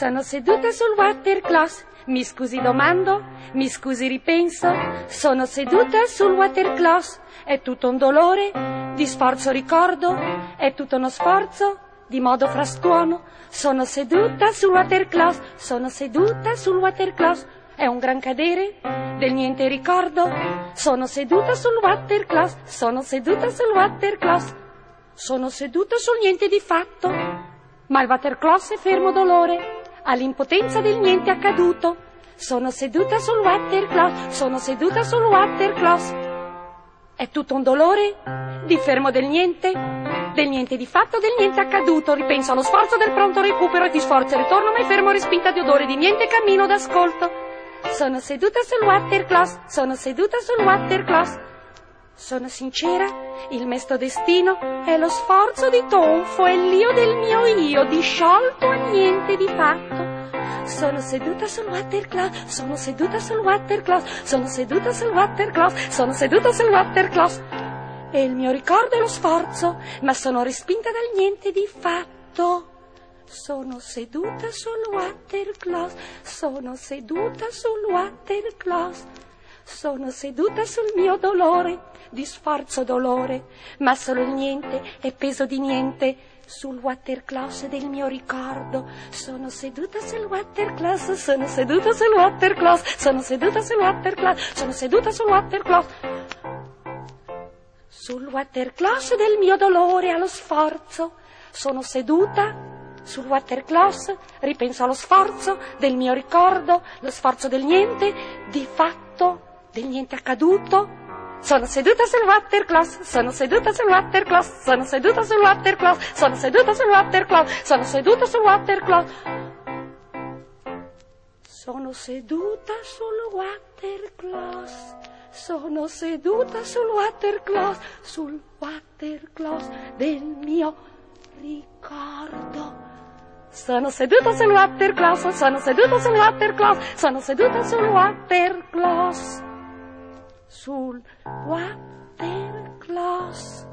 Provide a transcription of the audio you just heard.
Sono seduta sul waterclass. Mi scusi domando, mi scusi ripenso. Sono seduta sul waterclass. È tutto un dolore di sforzo ricordo. È tutto uno sforzo di modo frastuono. Sono seduta sul waterclass. Sono seduta sul waterclass. È un gran cadere del niente ricordo. Sono seduta sul waterclass. Sono seduta sul waterclass. Sono seduta sul niente di fatto. Ma il waterclass è fermo dolore all'impotenza del niente accaduto. Sono seduta sul waterclass. Sono seduta sul waterclass. È tutto un dolore di fermo del niente di fatto, del niente accaduto. Ripenso allo sforzo del pronto recupero e di sforzo e ritorno, mai fermo respinta di odore di niente cammino d'ascolto. Sono seduta sul waterclass. Sono seduta sul waterclass. Sono sincera, il mesto destino è lo sforzo di tonfo, è l'io del mio io, disciolto a niente di fatto. Sono seduta sul waterclass. Sono seduta sul waterclass. Sono seduta sul waterclass. Sono seduta sul waterclass. E il mio ricordo è lo sforzo, ma sono respinta dal niente di fatto. Sono seduta sul waterclass. Sono seduta sul waterclass. Sono seduta sul mio dolore di sforzo dolore, ma solo il niente è peso di niente sul waterclass del mio ricordo. Sono seduta sul waterclass. Sono seduta sul waterclass. Sono seduta sul waterclass. Sono seduta sul waterclass. Sul waterclass del mio dolore allo sforzo. Sono seduta sul waterclass, ripenso allo sforzo del mio ricordo, lo sforzo del niente di fatto, del niente accaduto. Sono seduta sul waterclass. Sono seduta sul waterclass. Sono seduta sul waterclass. Sono seduta sul waterclass. Sono seduta sul waterclass. Sono seduta sul waterclass. Sono seduta sul waterclass. Sul waterclass del mio ricordo. Sono seduta sul waterclass. Sono seduta sul waterclass. Sono seduta sul waterclass. Sul waterclass.